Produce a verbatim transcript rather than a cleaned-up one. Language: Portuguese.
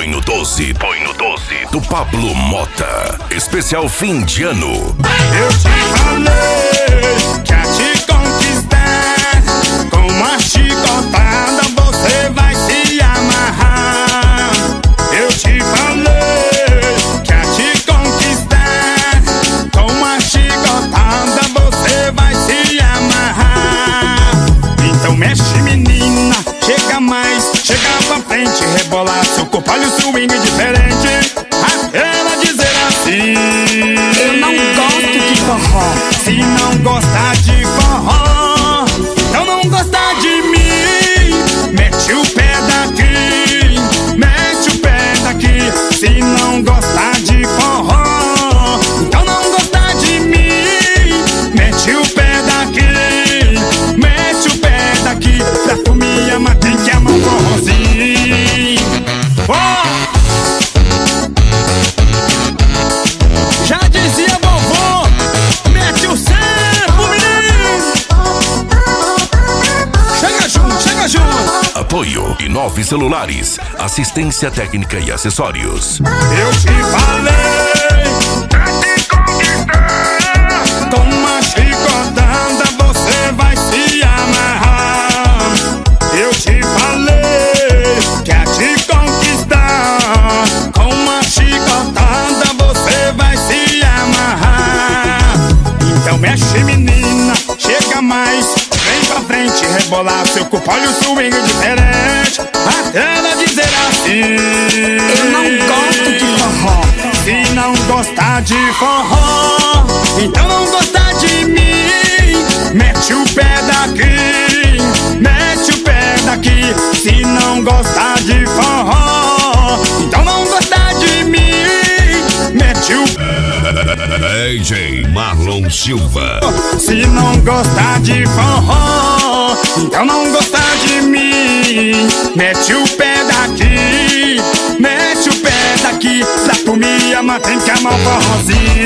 Põe no doze, põe no doze, do Pablo Motta. Especial fim de ano. Eu te falei que a te conquistar, com uma chicotada você vai se amarrar. Eu te falei que a te conquistar, com uma chicotada você vai se amarrar. Então mexe, menina, chega mais, chega pra frente, rebolar seu corpo, olha o swing diferente. Ela dizer assim: eu não gosto de forró. Se não gostar de forró, então não gostar de mim. Mete o pé daqui, mete o pé daqui. Se não gostar de forró, então não gostar de mim. Mete o pé daqui, mete o pé daqui. Pra tu me amar tem que amar o forrozinho. Oh! Já dizia vovô, mete o cerco, menino. Chega junto, chega junto. Apoio Inove Celulares, assistência técnica e acessórios. Eu te falei pra te conquistar, com uma chicotada você vai se amarrar. Eu te falei que a te conquistar, com uma chicotada você vai se amarrar. Então mexe, menina, chega mais, vem pra frente, rebolar seu corpo, olha o swing diferente. Até ela dizer assim: eu não gosto de forró. Se não gostar de forró, então não gostar de mim. Mete o pé daqui, mete o pé daqui. Se não gostar de forró, então não gostar de mim. Mete o D J Marlon Silva. Se não gostar de forró, então não gostar de mim. Mete o pé daqui, mete o pé daqui. Pra tu me amar tem que amar o forrozinho.